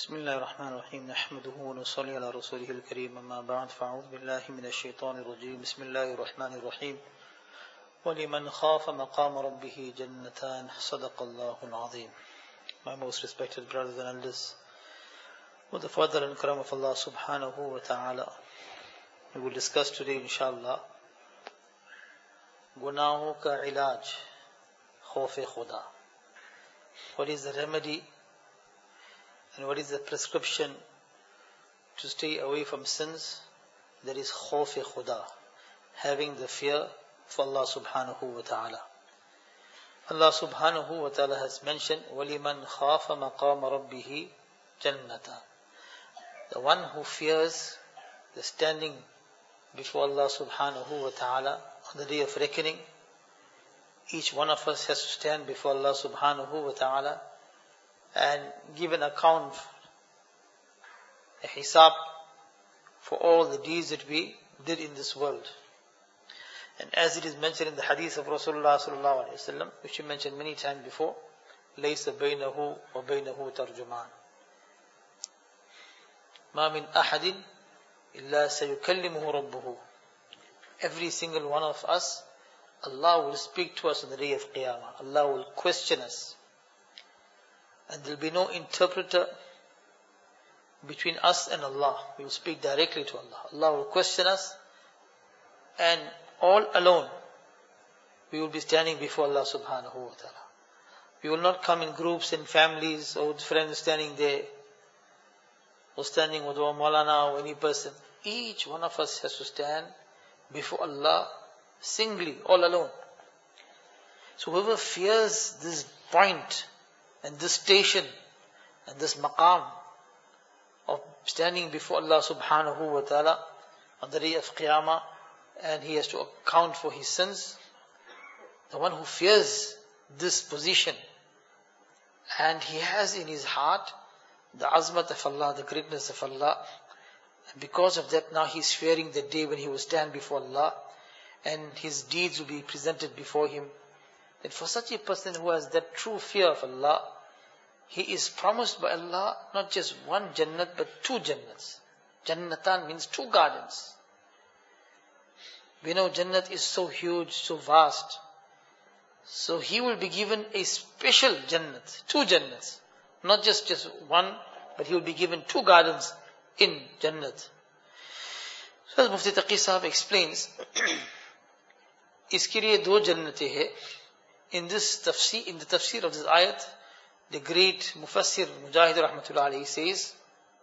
بسم الله الرحمن الرحيم نحمده ونصلي على رسوله الكريم أما بعد فأعوذ بالله من الشيطان الرجيم بسم الله الرحمن الرحيم وَلِمَنْ خَافَ مَقَامَ رَبِّهِ جَنَّتَانِ صدق الله العظيم. My most respected brothers and elders, with the fadl and karam of Allah subhanahu wa ta'ala, we will discuss today inshallah गुनाहों का इलाज खौफ खुदा. What is the remedy and what is the prescription to stay away from sins? That is khawf khuda, having the fear of Allah subhanahu wa ta'ala. Allah subhanahu wa ta'ala has mentioned وَلِمَنْ خَافَ مَقَامَ رَبِّهِ جَنَّةً. The one who fears the standing before Allah subhanahu wa ta'ala on the day of reckoning. Each one of us has to stand before Allah subhanahu wa ta'ala and give an account, a hisab for all the deeds that we did in this world. And as it is mentioned in the hadith of Rasulullah sallallahu alaihi wasallam, which we mentioned many times before, لَيْسَ بَيْنَهُ وَبَيْنَهُ تَرْجُمَانٍ. مَا مِنْ أَحَدٍ إِلَّا سَيُكَلِّمُهُ رَبُّهُ. Every single one of us, Allah will speak to us on the day of Qiyamah. Allah will question us. And there will be no interpreter between us and Allah. We will speak directly to Allah. Allah will question us, and all alone we will be standing before Allah subhanahu wa ta'ala. We will not come in groups and families or with friends standing there, or standing with our Maulana or any person. Each one of us has to stand before Allah singly, all alone. So whoever fears this point and this station and this maqam of standing before Allah subhanahu wa ta'ala on the day of Qiyamah, and he has to account for his sins, the one who fears this position and he has in his heart the azmat of Allah, the greatness of Allah, and because of that now he is fearing the day when he will stand before Allah and his deeds will be presented before him. And for such a person who has that true fear of Allah, he is promised by Allah not just one Jannat but two Jannats. Jannatan means two gardens. We know Jannat is so huge, so vast. So he will be given a special Jannat, two Jannats. Not just one, but he will be given two gardens in Jannat. So as Mufti Taqi Sahab explains, iske liye do Jannatein hai. In the tafsir of this ayat, the great Mufassir Mujahid Rahmatullah Alayhi says,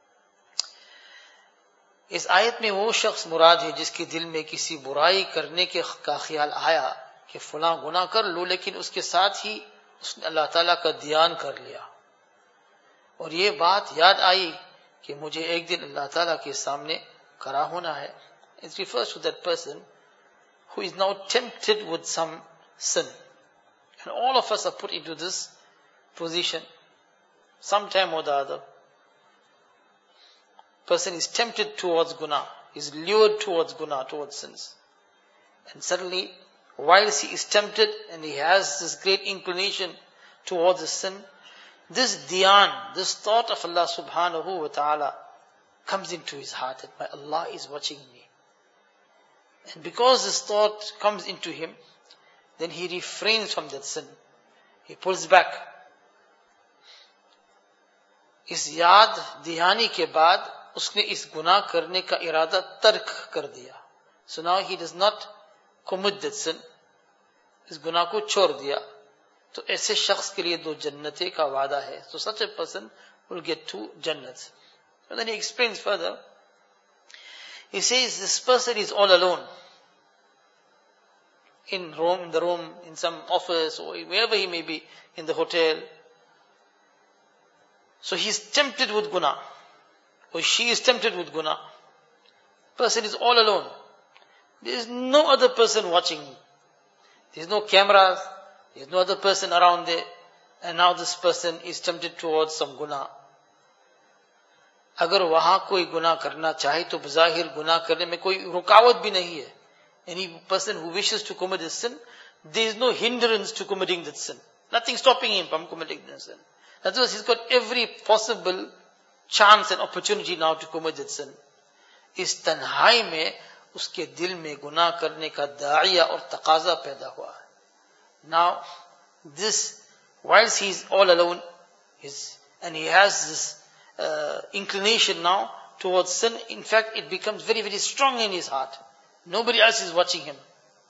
इस आयत में वो शख्स मुराद है जिसके दिल में किसी बुराई करने का ख्याल आया कि फलां गुनाह कर लो, लेकिन उसके साथ ही उसने अल्लाह ताला का ध्यान कर लिया और ये बात याद आई कि मुझे एक दिन अल्लाह ताला के सामने खड़ा होना है. It refers to that person who is now tempted with some sin. And all of us are put into this position sometime or the other. Person is tempted towards guna, is lured towards guna, towards sins. And suddenly, whilst he is tempted and he has this great inclination towards the sin, this dhyan, this thought of Allah subhanahu wa ta'ala comes into his heart that my Allah is watching me. And because this thought comes into him, then he refrains from that sin. He pulls back. इस याद दहानी के बाद उसने इस गुनाह करने का इरादा तर्क कर दिया. So now he does not commit that sin. इस गुनाह को छोड़ दिया. तो ऐसे शख्स के लिए दो जन्नतें का वादा है. So such a person will get two jannats. And then he explains further. He says this person is all alone. In the room, in some office, or wherever he may be, in the hotel. So he is tempted with guna, or she is tempted with guna. Person is all alone. There is no other person watching. There is no cameras. There is no other person around there. And now this person is tempted towards some guna. अगर वहां कोई गुनाह करना चाहे तो बज़ाहिर गुनाह करने में कोई रुकावट भी नहीं है. Any person who wishes to commit a sin, there is no hindrance to committing that sin. Nothing stopping him from committing the sin. That is, he's got every possible chance and opportunity now to commit that sin. इस तन्हाई में उसके दिल में गुनाह करने का दाइया और तकाजा पैदा हुआ है. Now, this, whilst he is all alone, and he has this inclination now towards sin, in fact, it becomes very, very strong in his heart. Nobody else is watching him.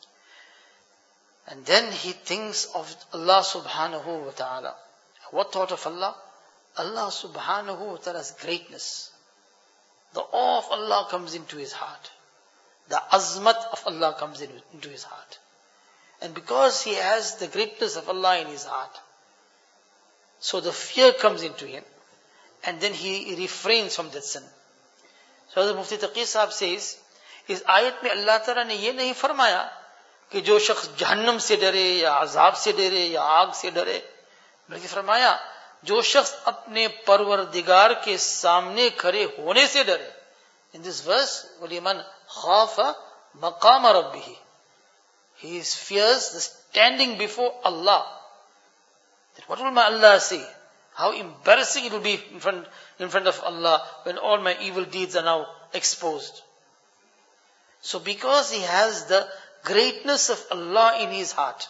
And then he thinks of Allah subhanahu wa ta'ala. What thought of Allah? Allah subhanahu wa ta'ala's greatness. The awe of Allah comes into his heart. The azmat of Allah comes into his heart. And because he has the greatness of Allah in his heart, so the fear comes into him, and then he refrains from that sin. So as Mufti Taqi Sahab says, इस आयत में अल्लाह ताला ने ये नहीं फरमाया कि जो शख्स जहन्नम से डरे या अजाब से डरे या आग से डरे, बल्कि फरमाया जो शख्स अपने परवरदिगार के सामने खड़े होने से डरे. In this verse, वलिमन खाफ़ मक़ाम रब्बिही, he fears the standing before Allah. That what will my Allah say? How embarrassing it will be in front of Allah when all my evil deeds are now exposed. So because he has the greatness of Allah in his heart,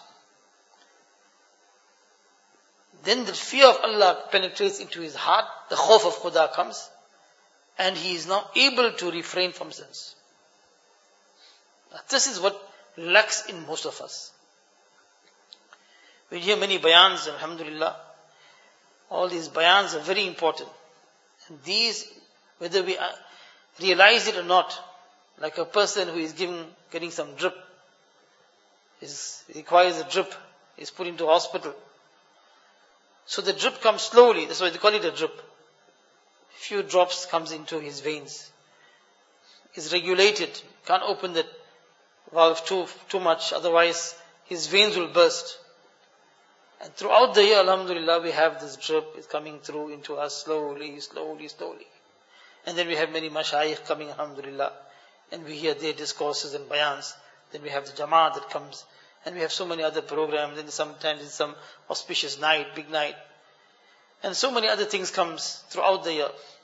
then the fear of Allah penetrates into his heart, the khawf of Khuda comes, and he is now able to refrain from sins. Now, this is what lacks in most of us. We hear many bayans, alhamdulillah. All these bayans are very important. And these, whether we realize it or not, like a person who is getting some drip, requires a drip, is put into hospital. So the drip comes slowly, that's why they call it a drip. Few drops comes into his veins. Is regulated, can't open that valve too much, otherwise his veins will burst. And throughout the year, alhamdulillah, we have this drip, it's coming through into us slowly. And then we have many mashayikh coming, alhamdulillah, and we hear their discourses and bayans. Then we have the Jamaat that comes, and we have so many other programs, and sometimes it's some auspicious night, big night. And so many other things comes throughout the year.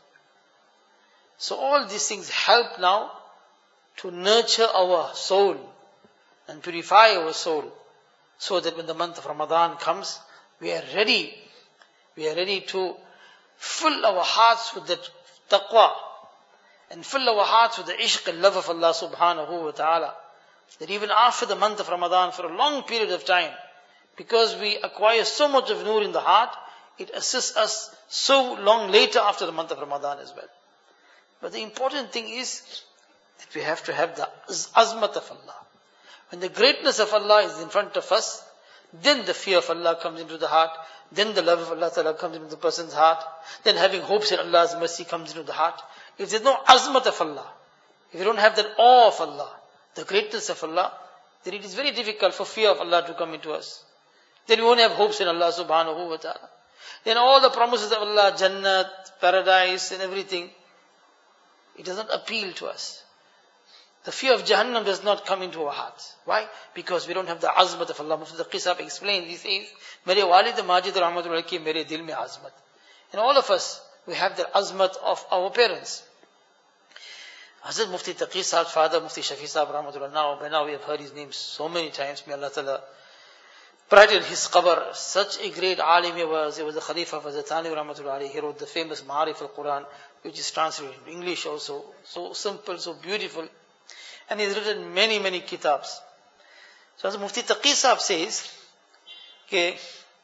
So all these things help now to nurture our soul and purify our soul, so that when the month of Ramadan comes, we are ready to fill our hearts with that taqwa, and fill our hearts with the ishq and love of Allah subhanahu wa ta'ala. That even after the month of Ramadan, for a long period of time, because we acquire so much of nur in the heart, it assists us so long later after the month of Ramadan as well. But the important thing is that we have to have the azmat of Allah. When the greatness of Allah is in front of us, then the fear of Allah comes into the heart, then the love of Allah Ta'ala comes into the person's heart, then having hopes in Allah's mercy comes into the heart. If there's no azmat of Allah, if you don't have that awe of Allah, the greatness of Allah, then it is very difficult for fear of Allah to come into us. Then we won't have hopes in Allah subhanahu wa ta'ala. Then all the promises of Allah, Jannat, paradise and everything, it does not appeal to us. The fear of Jahannam does not come into our hearts. Why? Because we don't have the azmat of Allah. Mufti Taqi Sahab explained, he says, Mere walid Majid rahmatullah ki mere dil mein azmat. And all of us, we have the azmat of our parents. Hazrat Mufti Taqi Sahab's father, Mufti Shafi Sahab rahmatullah, by now we have heard his name so many times. May Allah Ta'ala brighten his qabr. Such a great alim he was. He was the Khalifa of Hazrat Thani rahmatullah. He wrote the famous Ma'arif al-Quran, which is translated in English also. So simple, so beautiful. And he's written many, many kitabs. So as Mufti Taqi Sahab says, कि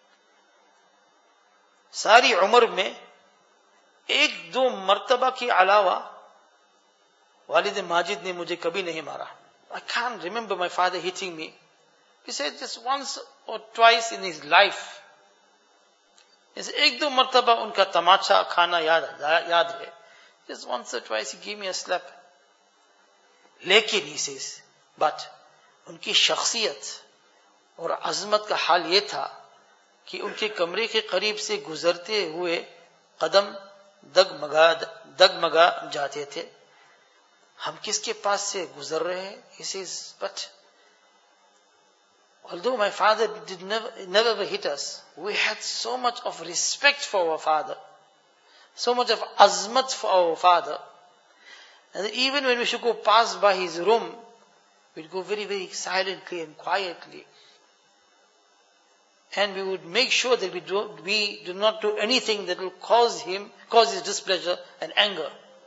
सारी उम्र में एक दो मर्तबा के अलावा वालिद माजिद ने मुझे कभी नहीं मारा. I can't remember my father hitting me. He said just once or twice in his life. एक दो मर्तबा उनका तमाचा खाना याद है. Just once or twice he gave me a slap. लेकिन he says, but उनकी शख्सियत और अजमत का हाल ये था कि उनके कमरे के करीब से गुजरते हुए कदम डगमगा जाते थे. हम किसके पास से गुजर रहे हैं? He says, but although my father never hit us, we had so much of respect for our father. so much of azmat for our father. And that even when we should go past by his room, we'd go very, very silently and quietly. And we would make sure that we do not do anything that will cause his displeasure and anger.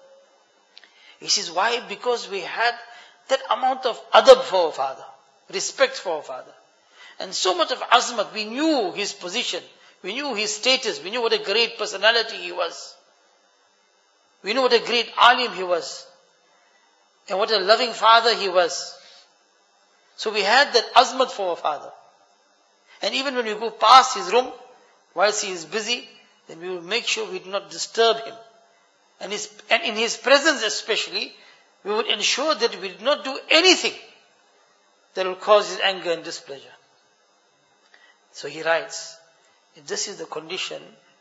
He says, why? Because we had that amount of adab for our father, respect for our father. And so much of azmat, we knew his position, we knew his status, we knew what a great personality he was. We knew what a great alim he was. And what a loving father he was. So we had that azmat for our father. And even when we go past his room, whilst he is busy, then we will make sure we do not disturb him. And in his presence especially, we would ensure that we do not do anything that will cause his anger and displeasure. So he writes, if this is the condition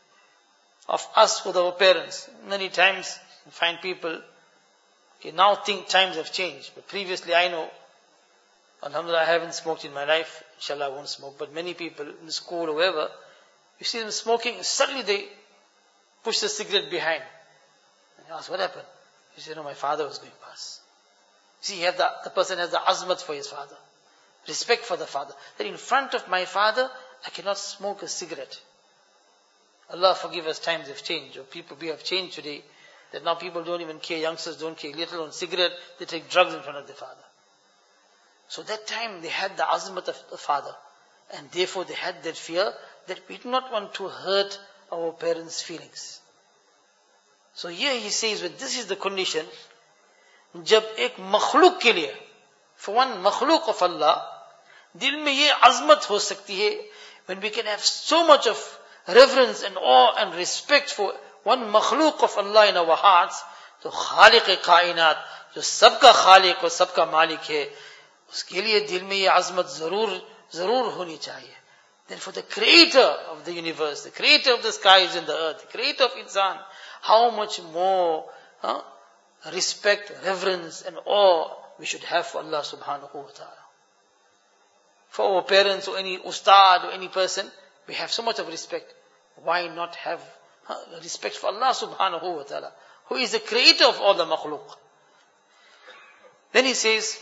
of us with our parents, many times you find people, now think times have changed. But previously I know, alhamdulillah, I haven't smoked in my life. Inshallah, I won't smoke. But many people in school or wherever, you see them smoking, suddenly they push the cigarette behind. And you ask, what happened? You say, no, my father was going past. See, the person has the azmat for his father. Respect for the father. That in front of my father, I cannot smoke a cigarette. Allah forgive us, times have changed. Or we have changed today. That now people don't even care, youngsters don't care, let alone cigarette, they take drugs in front of their father. So that time they had the azmat of the father. And therefore they had that fear that we do not want to hurt our parents' feelings. So here he says, when this is the condition, jab ek makhluk ke liye, for one makhluk of Allah, dil mein ye azmat ho sakti hai, when we can have so much of reverence and awe and respect for one makhluk of Allah in our hearts, to khaliq-e-kainat, jo sabka khaliq aur sabka malik hai, uske liye dil mein ye azmat zarur honi chahiye. Then for the creator of the universe, the creator of the skies and the earth, the creator of insan, how much more respect, reverence and awe we should have for Allah subhanahu wa ta'ala. For our parents or any ustad or any person, we have so much of respect. Why not have respect for Allah subhanahu wa ta'ala, who is the creator of all the makhluk? Then he says,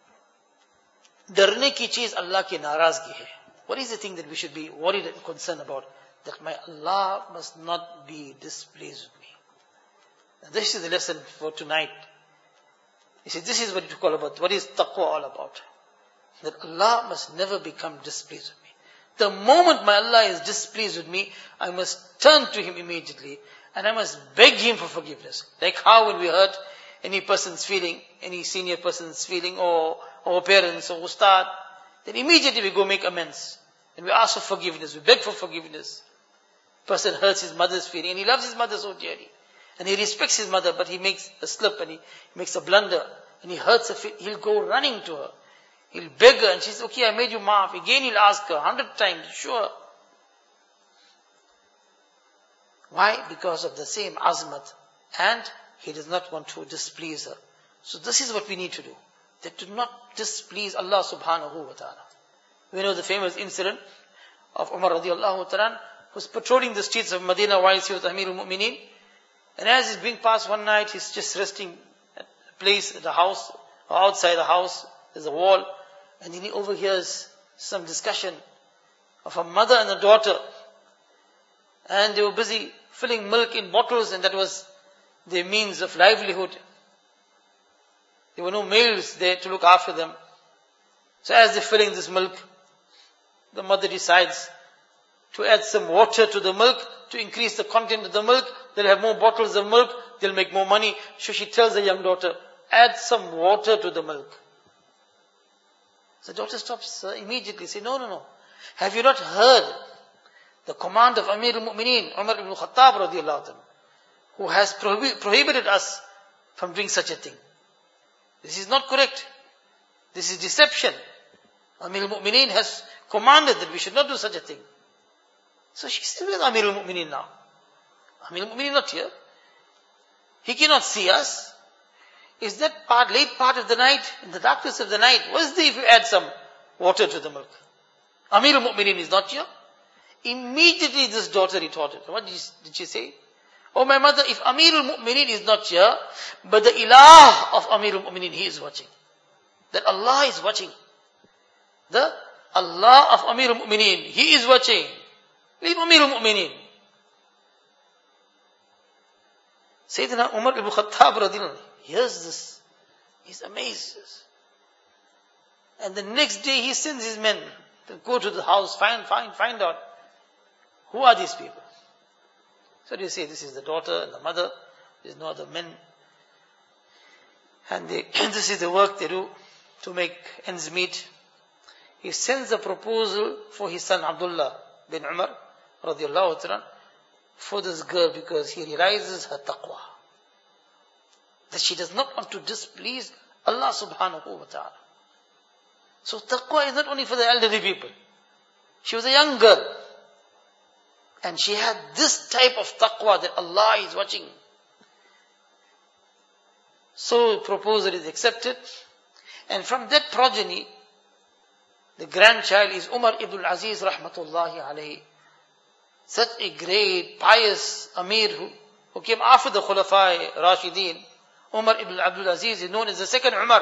darne ki cheez Allah ki narazgi hai. What is the thing that we should be worried and concerned about? That my Allah must not be displeased with me. And this is the lesson for tonight. He said, this is what it's all about. What is taqwa all about? That Allah must never become displeased with me. The moment my Allah is displeased with me, I must turn to Him immediately and I must beg Him for forgiveness. Like how when we hurt any person's feeling, any senior person's feeling, or our parents or ustad, then immediately we go make amends. And we ask for forgiveness, we beg for forgiveness. Person hurts his mother's feeling and he loves his mother so dearly. And he respects his mother, but he makes a slip and he makes a blunder and he hurts her. He'll go running to her. He'll beg her and she says, okay, I made you maaf. Again he'll ask her 100 times, sure. Why? Because of the same azmat. And he does not want to displease her. So this is what we need to do. That to not displease Allah subhanahu wa ta'ala. We know the famous incident of Umar radiallahu ta'ala, who's patrolling the streets of Medina while he was Amirul Mu'mineen. And as he's being passed one night, he's just resting at a place at the house, or outside the house, there's a wall. And then he overhears some discussion of a mother and a daughter. And they were busy filling milk in bottles, and that was their means of livelihood. There were no males there to look after them. So as they're filling this milk, the mother decides to add some water to the milk to increase the content of the milk. They'll have more bottles of milk, they'll make more money. So she tells the young daughter, add some water to the milk. So the daughter stops immediately, say, no. Have you not heard the command of Amir al-Mu'mineen, Umar ibn Khattab radiallahu anhu, who has prohibited us from doing such a thing? This is not correct. This is deception. Amir al-Mu'mineen has commanded that we should not do such a thing. So she says, where's Amir al-Mu'mineen now? Amir al-Mu'mineen not here. He cannot see us. Is that late part of the night, in the darkness of the night, what's the if you add some water to the milk? Amir al-Mu'mineen is not here. Immediately this daughter retorted. What did she say? Oh my mother, if Amirul Mu'mineen is not here, but the Ilah of Amirul Mu'mineen, he is watching. That Allah is watching. The Allah of Amirul Mu'mineen, he is watching. Leave Amirul Mu'mineen. Sayyidina Umar ibn Khattab radhiyallahu anhu hears this. He's amazed. And the next day he sends his men to go to the house, find out who are these people. So they say this is the daughter and the mother, there's no other men. And this is the work they do to make ends meet. He sends a proposal for his son Abdullah bin Umar radiyallahu ta'ala for this girl because he realizes her taqwa. That she does not want to displease Allah subhanahu wa ta'ala. So taqwa is not only for the elderly people. She was a young girl. And she had this type of taqwa that Allah is watching. So proposal is accepted. And from that progeny, the grandchild is Umar ibn Aziz rahmatullahi alayhi. Such a great, pious Amir who came after the Khulafai Rashideen. Umar ibn Abdul Aziz is known as the second Umar.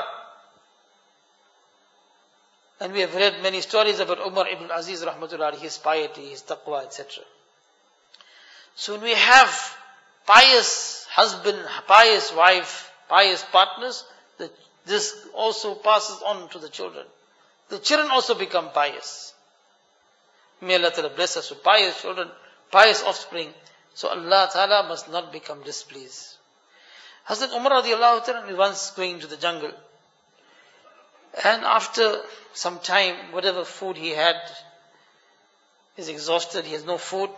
And we have read many stories about Umar ibn Aziz rahmatullahi alayhi, his piety, his taqwa, etc. So when we have pious husband, pious wife, pious partners, this also passes on to the children. The children also become pious. May Allah Ta'ala bless us with pious children, pious offspring. So Allah Ta'ala must not become displeased. Hazrat Umar radiallahu ta'ala once going to the jungle. And after some time, whatever food he had is exhausted, he has no food.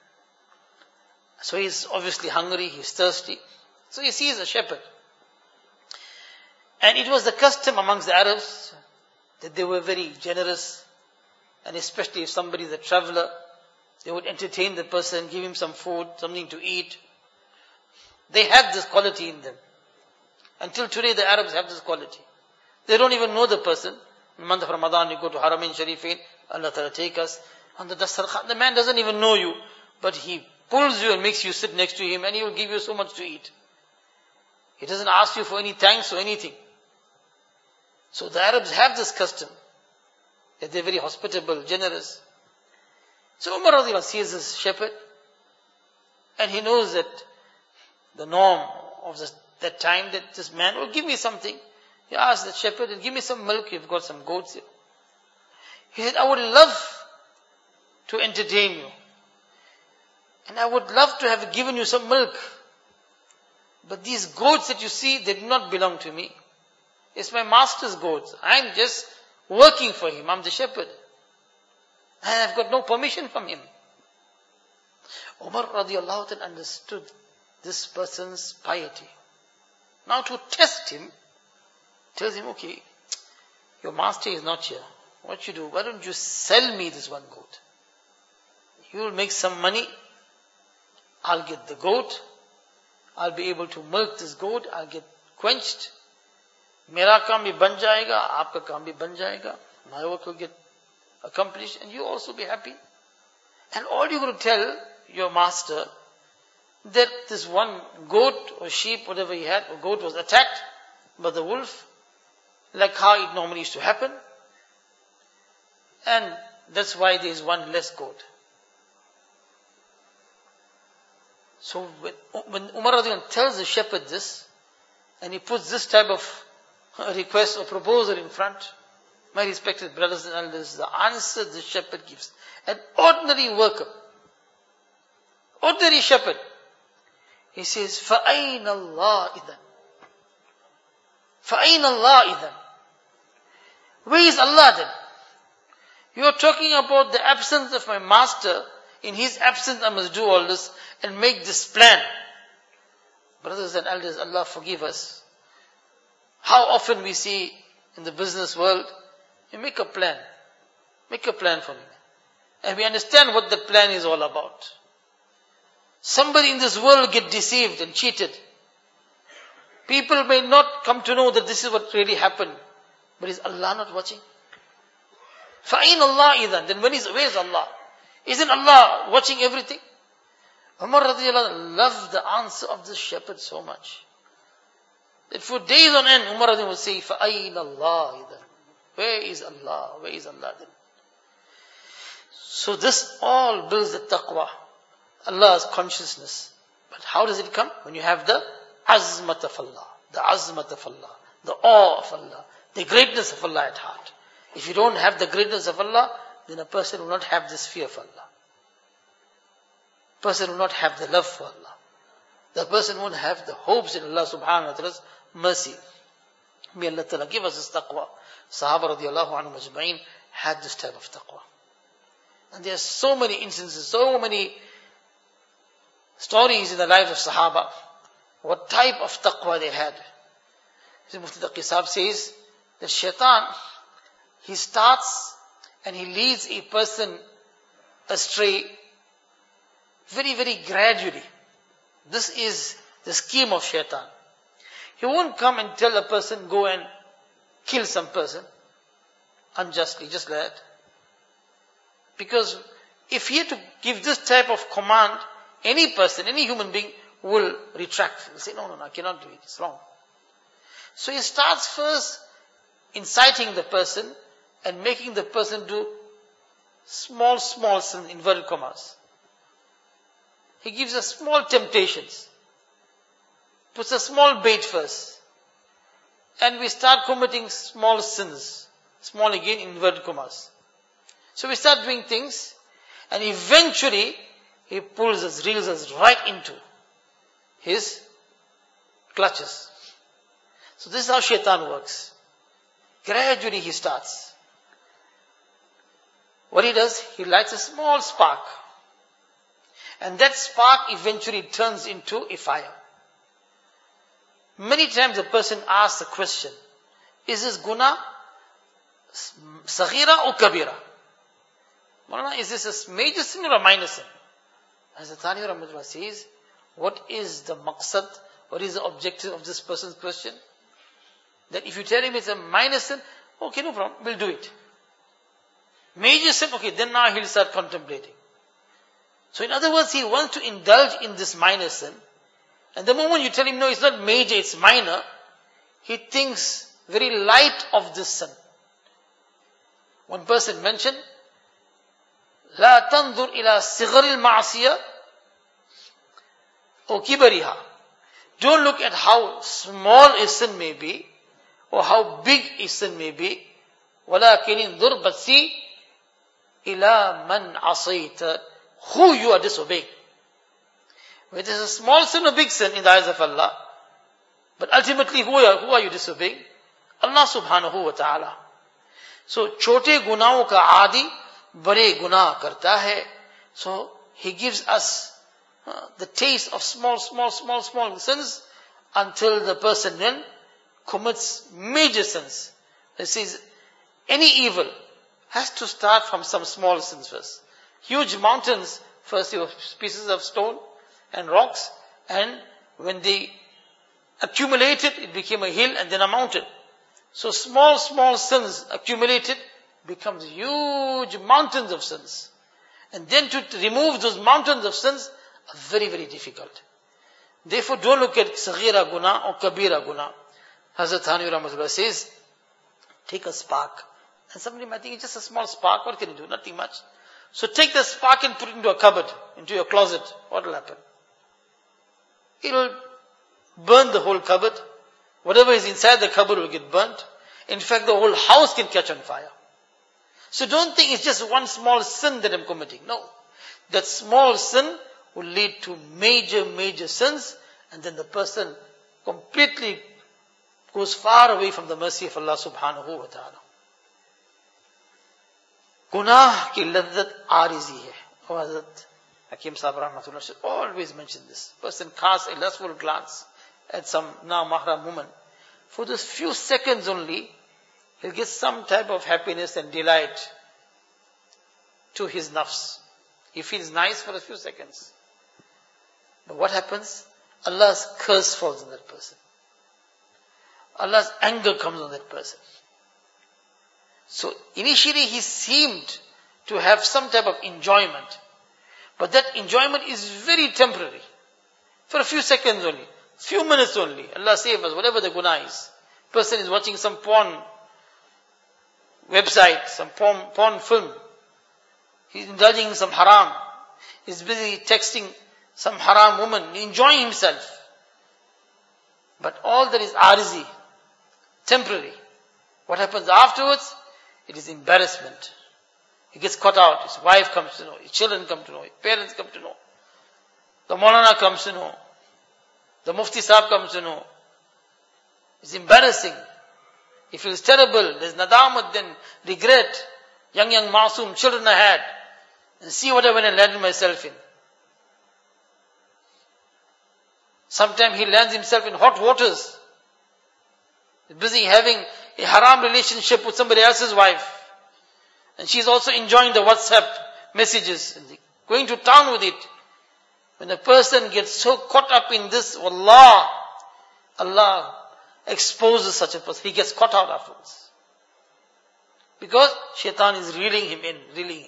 So he's obviously hungry, he's thirsty. So he sees a shepherd. And it was the custom amongst the Arabs that they were very generous. And especially if somebody is a traveler, they would entertain the person, give him some food, something to eat. They had this quality in them. Until today the Arabs have this quality. They don't even know the person. In the month of Ramadan you go to Haramain Sharifin, Allah Ta'ala take us. On the Dastarkhan, the man doesn't even know you, but he pulls you and makes you sit next to him and he will give you so much to eat. He doesn't ask you for any thanks or anything. So the Arabs have this custom, that they're very hospitable, generous. So Umar radiallahu anh sees this shepherd, and he knows that the norm of that time, that this man will give me something. He asked the shepherd, give me some milk, you've got some goats here. He said, I would love to entertain you. And I would love to have given you some milk. But these goats that you see, they do not belong to me. It's my master's goats. I'm just working for him. I'm the shepherd. And I've got no permission from him. Umar radiallahu ta'ala understood this person's piety. Now to test him, tells him, okay, your master is not here. What you do? Why don't you sell me this one goat? You will make some money. I'll get the goat. I'll be able to milk this goat. I'll get quenched. Mera kaam bhi ban jayega, aapka kaam bhi ban jayega. My work will get accomplished and you also be happy. And all you're going to tell your master that this one goat or sheep, whatever he had, or goat was attacked by the wolf, like how it normally used to happen. And that's why there is one less goat. So when Umar radiallahu anh tells the shepherd this, and he puts this type of request or proposal in front, my respected brothers and elders, the answer the shepherd gives. An ordinary worker, ordinary shepherd, he says, فَأَيْنَ اللَّهِ إِذَنْ فَأَيْنَ اللَّهِ إِذَنْ Where is Allah then? You are talking about the absence of my master. In his absence I must do all this and make this plan. Brothers and elders, Allah forgive us. How often we see in the business world, you make a plan. Make a plan for me. And we understand what the plan is all about. Somebody in this world get deceived and cheated. People may not come to know that this is what really happened. But is Allah not watching? فَأَيْنَ اللَّهِ إِذَنْ Then where is Allah? Isn't Allah watching everything? Umar radiallahu anh loved the answer of the shepherd so much that for days on end, Umar radiallahu anh would say, فَأَيْنَ اللَّهِ إِذَنْ? Where is Allah? Where is Allah then? So this all builds the taqwa, Allah's consciousness. But how does it come? When you have the azmat of Allah, the azmat of Allah, the awe of Allah, the greatness of Allah at heart. If you don't have the greatness of Allah, then a person will not have this fear of Allah. Person will not have the love for Allah. The person won't have the hopes in Allah subhanahu wa ta'ala's mercy. May Allah ta'ala give us this taqwa. Sahaba radiallahu anhu majma'in had this type of taqwa. And there are so many instances, so many stories in the lives of Sahaba. What type of taqwa they had. Mufti Taqi Sahab says that shaitan, he starts and he leads a person astray very, very gradually. This is the scheme of shaitan. He won't come and tell a person, go and kill some person unjustly, just like that. Because if he had to give this type of command, any person, any human being will retract. He'll say, no, I cannot do it. It's wrong. So he starts first inciting the person and making the person do small sin, inverted commas. He gives us small temptations. Puts a small bait first. And we start committing small sins. Small again, inverted commas. So we start doing things, and eventually he pulls us, reels us right into his clutches. So this is how shaitan works. Gradually he starts. What he does, he lights a small spark. And that spark eventually turns into a fire. Many times a person asks the question, is this guna saghira or kabira? Maulana, is this a major sin or a minor sin? As Thani Rahmatullah says, what is the maqsad, what is the objective of this person's question? That if you tell him it's a minor sin, okay, no problem, we'll do it. Major sin, okay, then now he'll start contemplating. So in other words, he wants to indulge in this minor sin. And the moment you tell him, no, it's not major, it's minor, he thinks very light of this sin. One person mentioned, لا تنظر إلى صغر المعصية أو كبرها. Don't look at how small a sin may be or how big a sin may be. ولكن انظر, but see, إلى من عصيت, who you are disobeying. Whether it's a small sin or big sin in the eyes of Allah, but ultimately who are you disobeying? Allah subhanahu wa ta'ala. So छोटे गुनाहों का आदि बड़े गुनाह करता है. So he gives us the taste of small sins until the person then commits major sins. He says any evil has to start from some small sins first. Huge mountains, first you have pieces of stone and rocks, and when they accumulated, it became a hill and then a mountain. So small sins accumulated becomes huge mountains of sins. And then to remove those mountains of sins are very, very difficult. Therefore, don't look at saghira guna or kabira guna. Hazrat Thani Rahmatullah says, take a spark. And somebody might think it's just a small spark, what can you do? Nothing much. So take the spark and put it into a cupboard, into your closet. What will happen? It will burn the whole cupboard. Whatever is inside the cupboard will get burnt. In fact, the whole house can catch on fire. So don't think it's just one small sin that I'm committing. No. That small sin will lead to major sins, and then the person completely goes far away from the mercy of Allah subhanahu wa ta'ala. Gunah ki laddat arizi hai. Hazrat Hakim Sahib Rahmatullah should always mention this. Person casts a lustful glance at some na-mahram woman. For those few seconds only, he'll get some type of happiness and delight to his nafs. He feels nice for a few seconds. But what happens? Allah's curse falls on that person. Allah's anger comes on that person. So initially he seemed to have some type of enjoyment. But that enjoyment is very temporary. For a few seconds only. Few minutes only. Allah save us, whatever the guna is. Person is watching some porn website, some porn film. He's indulging in some haram. He's busy texting some haram woman, enjoying himself. But all that is arizi, temporary. What happens afterwards? It is embarrassment. He gets caught out. His wife comes to know. His children come to know. His parents come to know. The Maulana comes to know. The Mufti Sahib comes to know. It's embarrassing. He feels terrible. There's nadamat, then regret. Young masoom children I had. And see what I went and landed myself in. Sometimes he lands himself in hot waters. He's busy having a haram relationship with somebody else's wife. And she's also enjoying the WhatsApp messages. And going to town with it. When a person gets so caught up in this, Allah exposes such a person. He gets caught out afterwards. Because shaitan is reeling him in.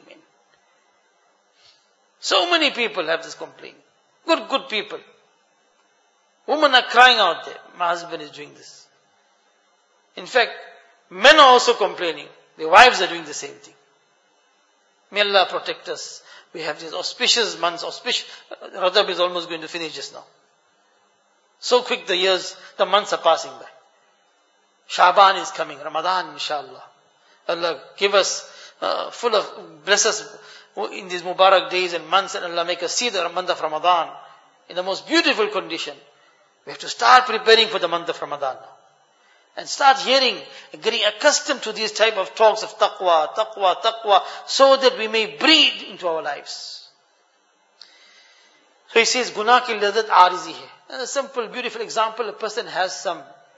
So many people have this complaint. Good people. Women are crying out there. My husband is doing this. In fact, men are also complaining. Their wives are doing the same thing. May Allah protect us. We have these auspicious months. Rajab is almost going to finish just now. So quick the months are passing by. Shaban is coming. Ramadan, inshallah. Allah give us bless us in these Mubarak days and months, and Allah make us see the month of Ramadan in the most beautiful condition. We have to start preparing for the month of Ramadan now. And start hearing and getting accustomed to these type of talks of taqwa, so that we may bring it into our lives. So he says, Guna ki ladat arizi hai. And a simple, beautiful example, a person has some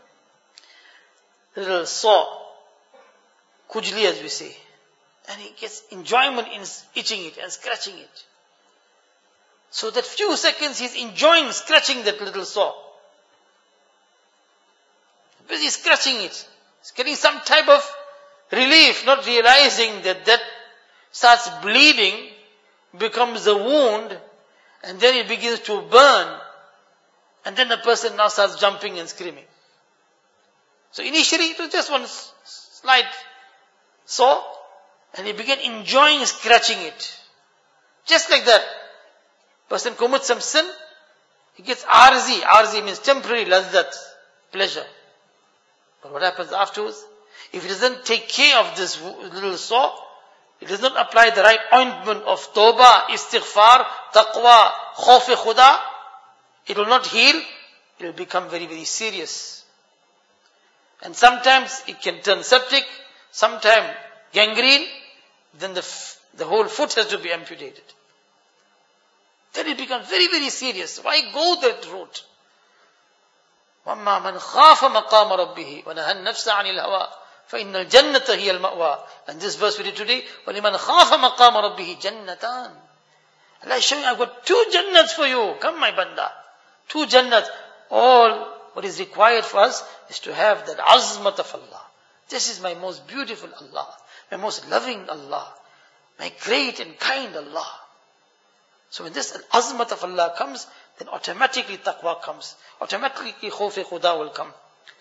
little saw, kujli as we say, and he gets enjoyment in itching it and scratching it. So that few seconds he's enjoying scratching that little saw. Busy scratching it. He's getting some type of relief, not realizing that starts bleeding, becomes a wound, and then it begins to burn, and then the person now starts jumping and screaming. So initially it was just one slight saw, and he began enjoying scratching it. Just like that. Person commits some sin, he gets arzi. Arzi means temporary lazzat, pleasure. But what happens afterwards? If he doesn't take care of this little saw, he does not apply the right ointment of tawbah, istighfar, taqwa, khawf khuda, it will not heal. It will become very, very serious. And sometimes it can turn septic, sometimes gangrene, then the whole foot has to be amputated. Then it becomes very, very serious. Why go that route? وَأَمَّا مَنْ خَافَ مَقَامَ رَبِّهِ وَنَهَى النَّفْسَ عَنِ الْهَوَىٰ فَإِنَّ الْجَنَّةَ هِيَ الْمَأْوَىٰ. And this verse we did today, وَلِمَنْ خَافَ مَقَامَ رَبِّهِ جَنَّتَانِ. Allah is showing, I've got 2 jannats for you. Come my banda. 2 jannats. All what is required for us is to have that azmat of Allah. This is my most beautiful Allah. My most loving Allah. My great and kind Allah. So when this azmat of Allah comes, then automatically taqwa comes. Automatically khawf khuda will come.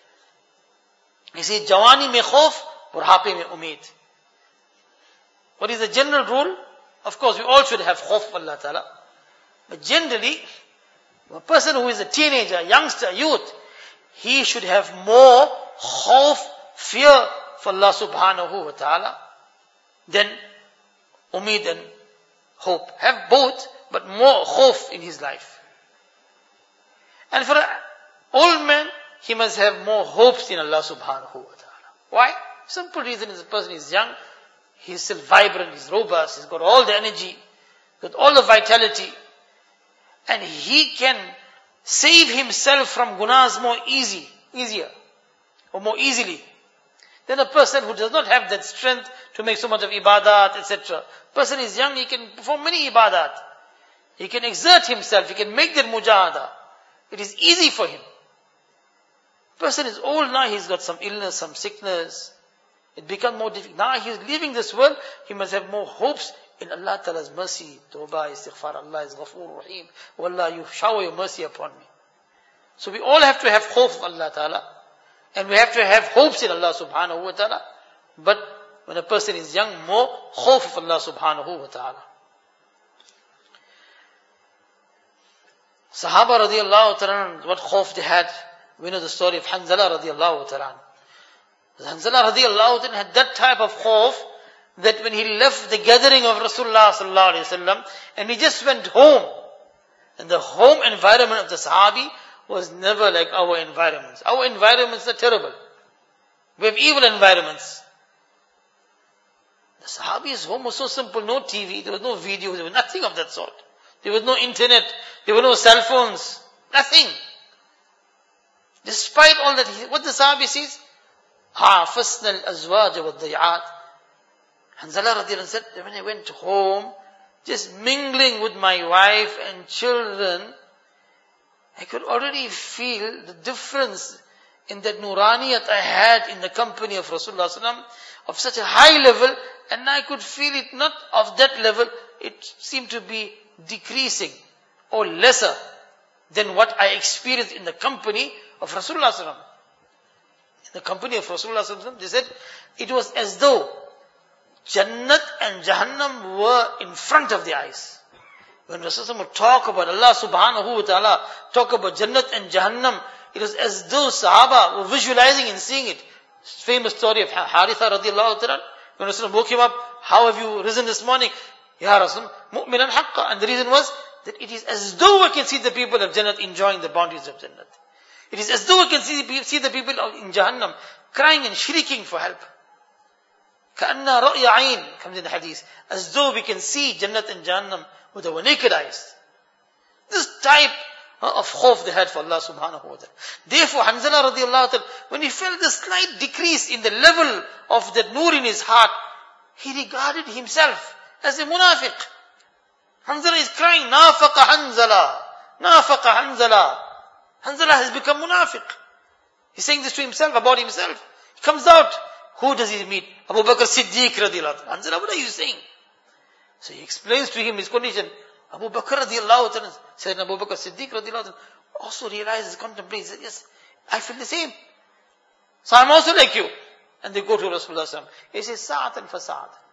You see, jawani mein khawf, burhape mein umeed. What is the general rule? Of course, we all should have khawf of Allah Ta'ala. But generally, a person who is a teenager, youngster, youth, he should have more khawf, fear for Allah Subhanahu wa Ta'ala than umeed and hope. Have both, but more khawf in his life. And for an old man, he must have more hopes in Allah Subhanahu wa Ta'ala. Why? Simple reason is the person is young, he's still vibrant, he's robust, he's got all the energy, got all the vitality, and he can save himself from gunas more easier, or more easily than a person who does not have that strength to make so much of ibadat, etc. Person is young, he can perform many ibadat. He can exert himself, he can make that mujahada. It is easy for him. Person is old now, he's got some illness, some sickness. It becomes more difficult. Now he's leaving this world, he must have more hopes in Allah Ta'ala's mercy, tawbah, istighfar, Allah is Ghafoor Rahim. Wallah, you shower your mercy upon me. So we all have to have hope of Allah Ta'ala. And we have to have hopes in Allah Subhanahu wa Ta'ala. But when a person is young, more hope of Allah Subhanahu wa Ta'ala. Sahaba radiallahu ta'ala, what khawf they had. We know the story of Hanzala radiallahu ta'ala. Hanzala radiallahu ta'ala had that type of khawf that when he left the gathering of Rasulullah sallallahu alayhi wasallam and he just went home, and the home environment of the Sahabi was never like our environments. Our environments are terrible. We have evil environments. The Sahabi's home was so simple, no TV, there was no video, there was nothing of that sort. There was no internet, there were no cell phones, nothing. Despite all that, what the Sahabi says, حَافَسْنَا الْأَزْوَاجَ وَالضَّيْعَاتِ. Hanzala radiallahu anhu said, when I went home, just mingling with my wife and children, I could already feel the difference in that nuraniyat I had in the company of Rasulullah sallam, of such a high level, and I could feel it not of that level, it seemed to be decreasing or lesser than what I experienced in the company of Rasulullah sallam. In the company of Rasulullah sallam, they said, it was as though Jannat and Jahannam were in front of the eyes. When Rasulullah would talk about Allah subhanahu wa ta'ala, talk about Jannat and Jahannam, it was as though Sahaba were visualizing and seeing it. Famous story of Haritha radiallahu ta'ala. When Rasulullah woke him up, how have you risen this morning? Ya Rasul, mu'minan haqqa. And the reason was that it is as though I can see the people of Jannat enjoying the bounties of Jannat. It is as though I can see the people in Jahannam crying and shrieking for help. كَأَنَّ رَأْيَ عَيْنٍ comes in the hadith. As though we can see Jannat and Jahannam with our naked eyes. This type of khawf they had for Allah subhanahu wa ta'ala. Therefore, Hanzala radiallahu ta'ala, when he felt the slight decrease in the level of that nur in his heart, he regarded himself as a munafiq. Hanzala is crying, Nafaqa Hanzala, Nafaqa Hanzala. Hanzala has become munafiq. He's saying this to himself, about himself. He comes out. Who does he meet? Abu Bakr Siddiq radiallahu ta'ala. Hanzala, what are you saying? So he explains to him his condition. Abu Bakr radiallahu ta'ala said, Abu Bakr Siddiq radiallahu ta'ala also realizes, contemplates, said, yes, I feel the same. So I'm also like you. And they go to Rasulullah sallallahu alaihi wasallam. He says, sa'atan fa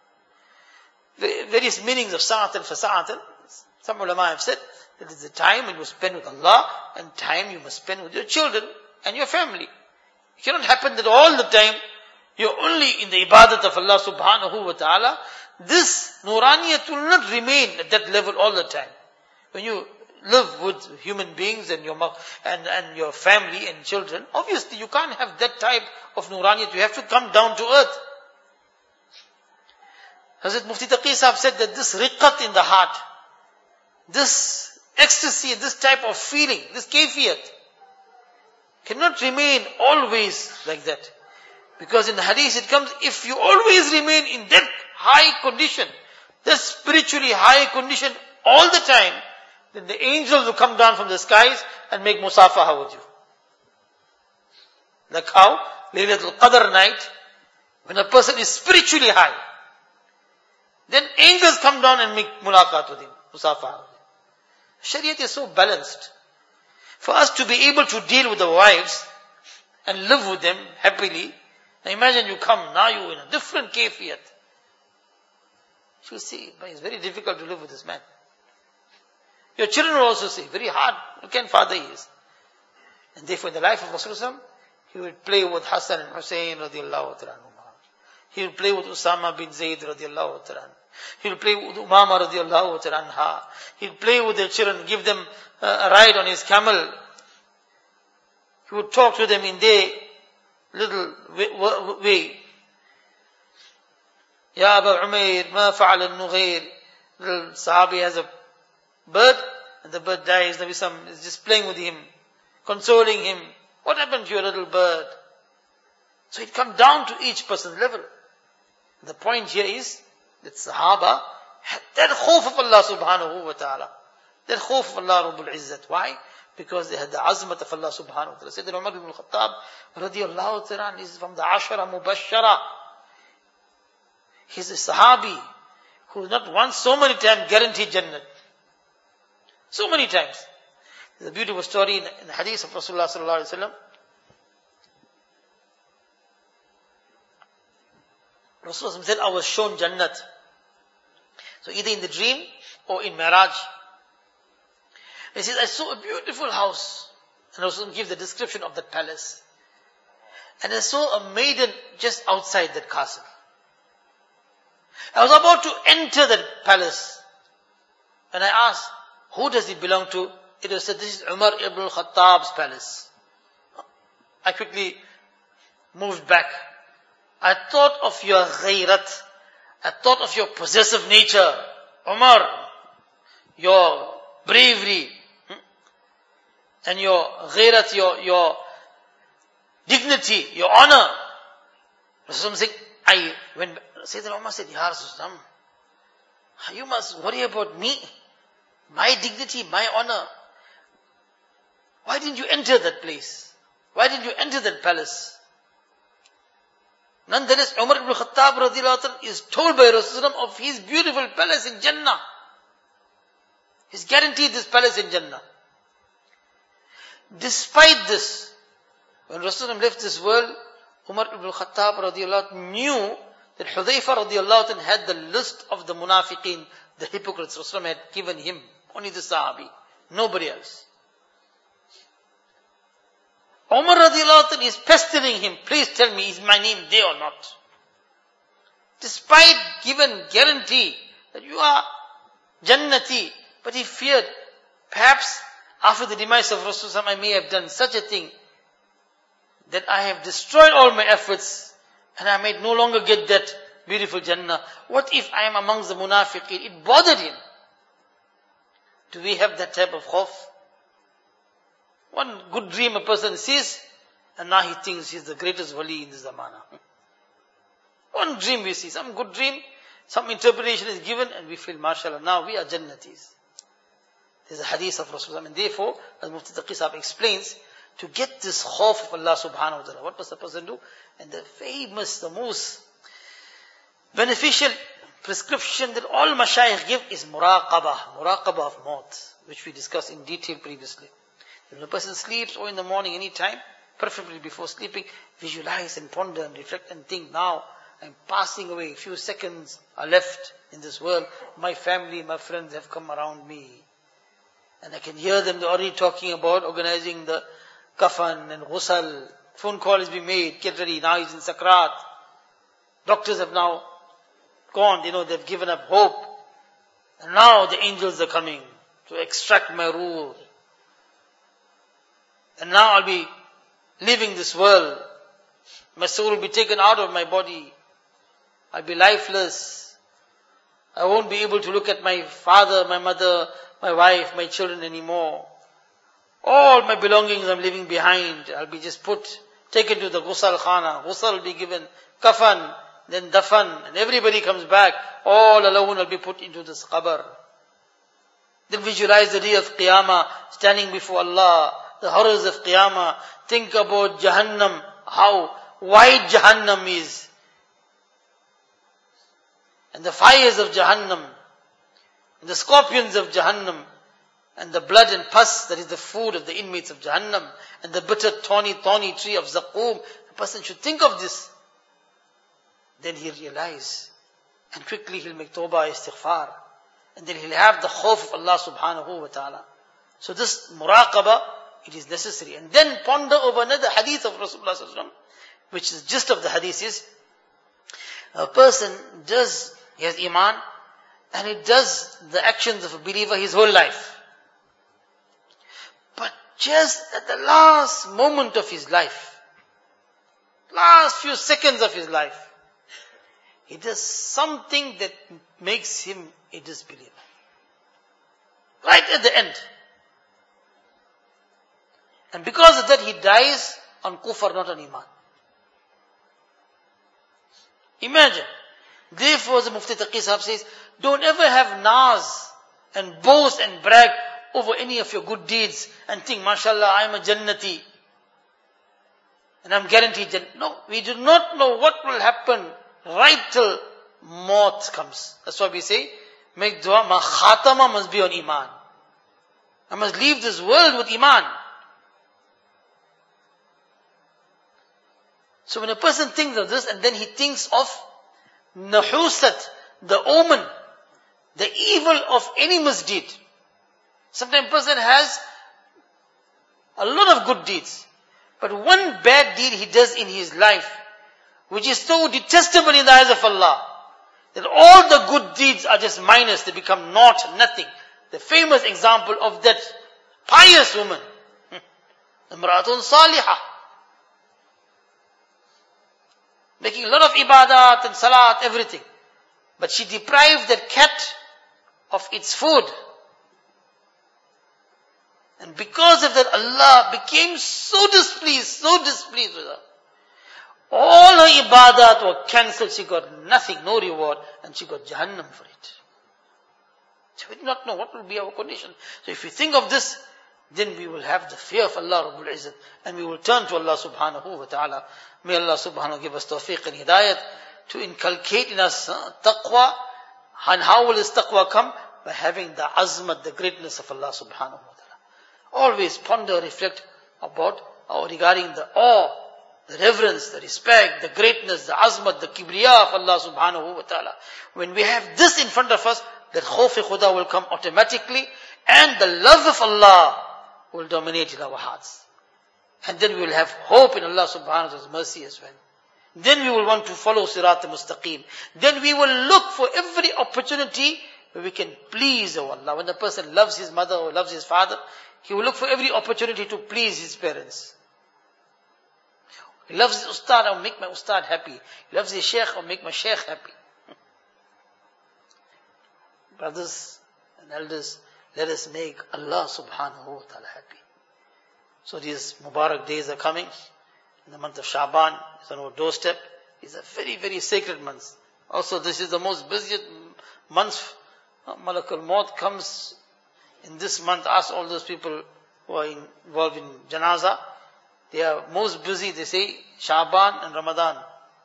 sa'atan. Various meanings of sa'atan fa sa'atan. Some ulama have said that it's the time when you spend with Allah and time you must spend with your children and your family. It cannot happen that all the time you're only in the ibadat of Allah subhanahu wa ta'ala. This nuraniyat will not remain at that level all the time. When you live with human beings and your family and children, obviously you can't have that type of nuraniyat. You have to come down to earth. Hazrat Mufti Taqi Sahab said that this riqqat in the heart, this ecstasy, this type of feeling, this kayfiyat, cannot remain always like that. Because in the hadith it comes, if you always remain in that high condition, that spiritually high condition all the time, then the angels will come down from the skies and make musafaha with you. Like how? Laylatul Qadr night, when a person is spiritually high, then angels come down and make mulaqat with him, musafaha. Shariat is so balanced. For us to be able to deal with the wives and live with them happily, now imagine you come, now you're in a different kayfiyat. She'll say, it's very difficult to live with this man. Your children will also say, very hard, what kind of father he is. And therefore in the life of Rasulullah, he would play with Hassan and Hussein radiallahu ta'ala. He would play with Usama bin Zayd radiallahu ta'ala. He would play with Umama radiallahu ta'ala. He would play with their children, give them a ride on his camel. He would talk to them in their little way. Ya Aba Umair, ma fa'al al-Nughayr. Little Sahabi has a bird, and the bird dies. Nabi Sallam is just playing with him, consoling him. What happened to your little bird? So it comes down to each person's level. The point here is that Sahaba had that khawf of Allah subhanahu wa ta'ala. That khawf of Allah Rabbul Izzat. Why? Because they had the azmat of Allah subhanahu wa ta'ala. Sayyidina Umar ibn Khattab radiallahu ta'ala is from the Ashara Mubashara. He's a Sahabi who not once, so many times guaranteed Jannah. So many times. There's a beautiful story in the hadith of Rasulullah sallallahu alaihi wasallam. Rasulullah said, I was shown Jannat. So either in the dream or in Miraj. He says, I saw a beautiful house. And Rasulullah gives the description of that palace. And I saw a maiden just outside that castle. I was about to enter that palace. And I asked, who does it belong to? It was said, this is Umar ibn al-Khattab's palace. I quickly moved back. I thought of your ghayrat. I thought of your possessive nature. Umar, your bravery, and your ghayrat, your dignity, your honor. Rasulullah said, when Sayyidina Umar said, Ya Rasulullah, you must worry about me, my dignity, my honor. Why didn't you enter that place? Why didn't you enter that palace? Nonetheless, Umar ibn Khattab radiallahu anhu is told by Rasulullah of his beautiful palace in Jannah. He's guaranteed this palace in Jannah. Despite this, when Rasulullah left this world, Umar ibn Khattab radiallahu anhu knew that Hudhayfa radiallahu anhu had the list of the munafiqeen, the hypocrites. Rasulullah had given him, only the Sahabi, nobody else. Umar radiallahu anhu is pestering him, please tell me, is my name there or not? Despite given guarantee that you are Jannati, but he feared, perhaps after the demise of Rasulullah, I may have done such a thing that I have destroyed all my efforts and I might no longer get that beautiful Jannah. What if I am amongst the munafiqeen? It bothered him. Do we have that type of khawf? One good dream a person sees, and now he thinks he's the greatest wali in this zamana. One dream we see, some good dream, some interpretation is given, and we feel, mashallah, now we are Jannatis. There's a hadith of Rasulullah, and therefore, as Mufti Taqi Sahib explains, to get this khawf of Allah subhanahu wa ta'ala, what must the person do? And the famous, the most beneficial prescription that all mashayikh give is muraqabah of maut, which we discussed in detail previously. When a person sleeps or in the morning, any time, preferably before sleeping, visualize and ponder and reflect and think, now I'm passing away, a few seconds are left in this world, my family, my friends have come around me. And I can hear them, they're already talking about organizing the kafan and ghusl. Phone call is being made, get ready, now he's in sakrat. Doctors have now gone, they've given up hope. And now the angels are coming to extract my ruh. And now I'll be leaving this world. My soul will be taken out of my body. I'll be lifeless. I won't be able to look at my father, my mother, my wife, my children anymore. All my belongings I'm leaving behind. I'll be just taken to the ghusl khana. Ghusl will be given, kafan, then dafan, and everybody comes back. All alone will be put into this qabr. Then visualize the day of Qiyamah, standing before Allah, the horrors of Qiyamah. Think about Jahannam, how wide Jahannam is. And the fires of Jahannam, and the scorpions of Jahannam, and the blood and pus that is the food of the inmates of Jahannam, and the bitter thorny tree of Zaqum. A person should think of this. Then he'll realize, and quickly he'll make tawbah, istighfar, and then he'll have the khawf of Allah subhanahu wa ta'ala. So this muraqabah, it is necessary. And then ponder over another hadith of Rasulullah sallallahu alaihi wasallam, which is gist of the hadith is, a person he has iman, and he does the actions of a believer his whole life. But just at the last moment of his life, last few seconds of his life, he does something that makes him a disbeliever. Right at the end. And because of that, he dies on kufr, not on iman. Imagine. Therefore, the Mufti Taqi Sahib says, don't ever have naz and boast and brag over any of your good deeds and think, mashallah, I'm a Jannati and I'm guaranteed Jannah. No, we do not know what will happen right till maut comes. That's why we say, make dua, my khatama must be on iman. I must leave this world with iman. So when a person thinks of this, and then he thinks of nahusat, the omen, the evil of any misdeed. Sometimes a person has a lot of good deeds, but one bad deed he does in his life, which is so detestable in the eyes of Allah, that all the good deeds are just minus, they become naught, nothing. The famous example of that pious woman, Imra'atun Salihah, making a lot of ibadat and salat, everything. But she deprived that cat of its food. And because of that, Allah became so displeased with her. All her ibadat were cancelled. She got nothing, no reward, and she got Jahannam for it. So we do not know what will be our condition. So if we think of this, then we will have the fear of Allah Rabbul Izzat, and we will turn to Allah subhanahu wa ta'ala. May Allah subhanahu give us tawfiq and hidayat to inculcate in us taqwa. And how will this taqwa come? By having the azmat, the greatness of Allah subhanahu wa ta'ala. Always ponder, reflect about or regarding the awe, the reverence, the respect, the greatness, the azmat, the kibriya of Allah subhanahu wa ta'ala. When we have this in front of us, that khawf khuda will come automatically, and the love of Allah will dominate in our hearts. And then we will have hope in Allah subhanahu wa ta'ala's mercy as well. Then we will want to follow Sirat al-Mustaqim. Then we will look for every opportunity where we can please Allah. When the person loves his mother or loves his father, he will look for every opportunity to please his parents. He loves his ustad, I'll make my ustad happy. He loves his sheikh, I'll make my sheikh happy. Brothers and elders, let us make Allah subhanahu wa ta'ala happy. So these Mubarak days are coming. In the month of Shaban, it's on our doorstep. It's a very, very sacred month. Also, this is the most busiest month. Malakul Maut comes in this month. Ask all those people who are involved in Janaza. They are most busy, they say, Shaban and Ramadan.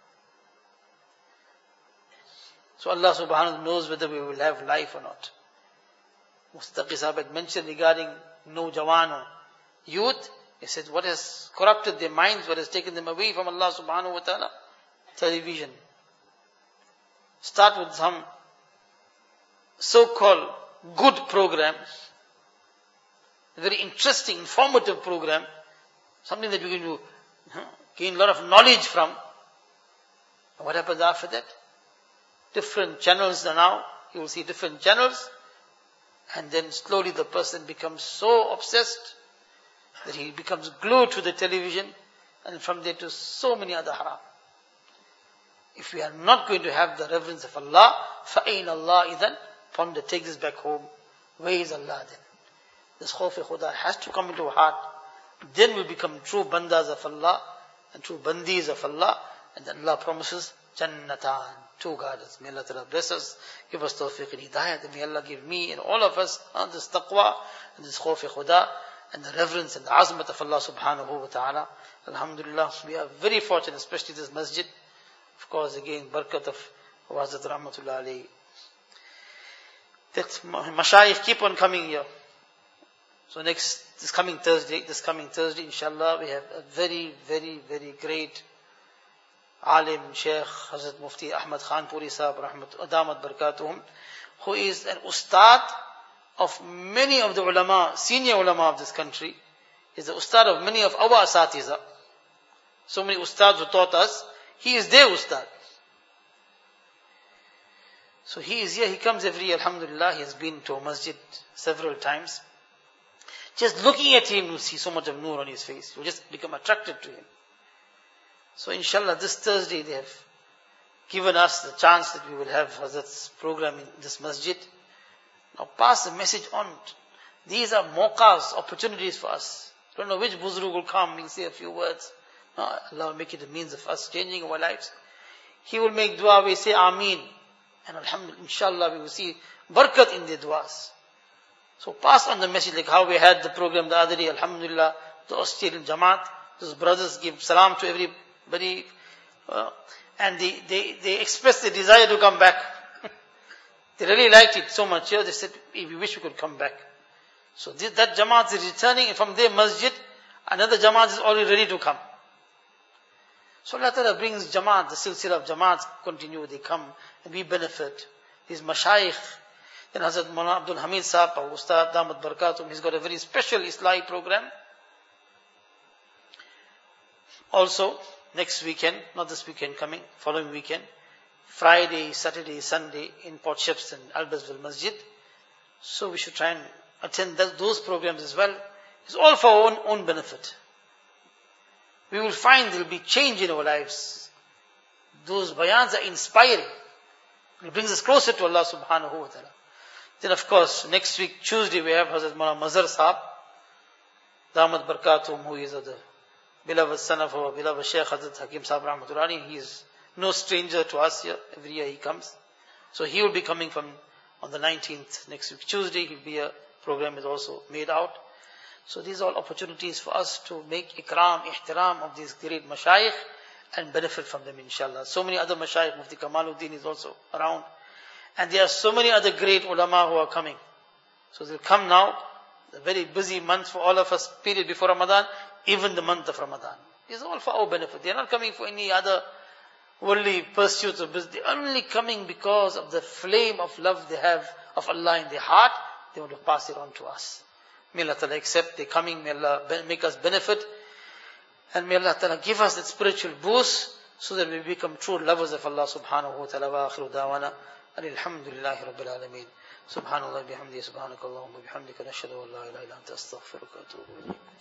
So Allah subhanahu wa ta'ala knows whether we will have life or not. Mustaqi Sahib had mentioned regarding no Jawano, youth. He said, what has corrupted their minds, what has taken them away from Allah subhanahu wa ta'ala? Television. Start with some so-called good program, a very interesting, informative program, something that we can do, gain a lot of knowledge from. And what happens after that? Different channels are now, you will see different channels, and then slowly the person becomes so obsessed that he becomes glued to the television, and from there to so many other haram. If we are not going to have the reverence of Allah, فَأَيْنَ اللَّهِ إِذَنْ, ponder, take this back home. Where is Allah then? This khawf khuda has to come into our heart. Then we'll become true bandas of Allah and true bandis of Allah, and then Allah promises Jannatan, 2 gardens. May Allah Ta'ala bless us, give us tawfiq and hidayat, and may Allah give me and all of us this taqwa and this khawf khuda and the reverence and the azmat of Allah subhanahu wa ta'ala. Alhamdulillah, we are very fortunate, especially this masjid. Of course, again, barakat of Hazrat Rahmatullah alayhi. That mashayikh keep on coming here. So this coming Thursday, inshallah, we have a very, very, very great alim, Shaykh Hazrat Mufti Ahmad Khan Puri Sahib, Adamat Barakatuhum, who is an ustad of many of the ulama, senior ulama of this country. He's the ustad of many of our asatiza. So many ustads who taught us, he is their ustad. So he is here, he comes every year, alhamdulillah. He has been to a masjid several times. Just looking at him, you see so much of nur on his face. You just become attracted to him. So inshallah, this Thursday they have given us the chance that we will have Hazrat's program in this masjid. Now pass the message on. These are mawqas, opportunities for us. Don't know which buzrug will come, we'll say a few words. Allah will make it a means of us changing our lives. He will make dua, we say Ameen. And alhamdulillah, inshallah, we will see barakat in the duas. So pass on the message like how we had the program the other day, alhamdulillah, the Australian Jamaat. Those brothers give salam to everybody. and they expressed the desire to come back. They really liked it so much. They said, we wish we could come back. So that Jamaat is returning from their masjid. Another Jamaat is already ready to come. So Allah Ta'ala brings Jamaat, the silsila of Jamaats continue, they come and we benefit. These Mashayikh. Then Hazrat Mawlana Abdul Hamid Sahab, our Ustad Damat Barakatum, he's got a very special Islahi program. Also, next weekend, not this weekend coming, following weekend, Friday, Saturday, Sunday in Port Shepstone, Albersville Masjid. So we should try and attend those programs as well. It's all for our own benefit. We will find there will be change in our lives. Those bayans are inspiring. It brings us closer to Allah subhanahu wa ta'ala. Then of course, next week, Tuesday, we have Hazrat Mawlana Mazhar Sahab, Damat Barakatum, who is the beloved son of our beloved Shaykh Hazrat Hakim Sahab Rahmatullah. He is no stranger to us here. Every year he comes. So he will be coming on the 19th, next week, Tuesday. He'll be a program is also made out. So these are all opportunities for us to make ikram, ihtiram of these great mashayikh and benefit from them, inshallah. So many other mashayikh, Mufti Kamaluddin is also around. And there are so many other great ulama who are coming. So they'll come now, a very busy month for all of us, period before Ramadan, even the month of Ramadan. It's all for our benefit. They're not coming for any other worldly pursuits or business. They're only coming because of the flame of love they have of Allah in their heart. They want to pass it on to us. May Allah Ta'ala accept their coming. May Allah make us benefit. And may Allah Ta'ala give us that spiritual boost so that we become true lovers of Allah subhanahu wa ta'ala. Wa akhiru da'wana. Alhamdulillahi Rabbil Alameen. Subhanallah bihamdi. Subhanakallahumma bihamdika. Nashhadu an la ilaha illa anta astaghfiruka wa atubu ilayk.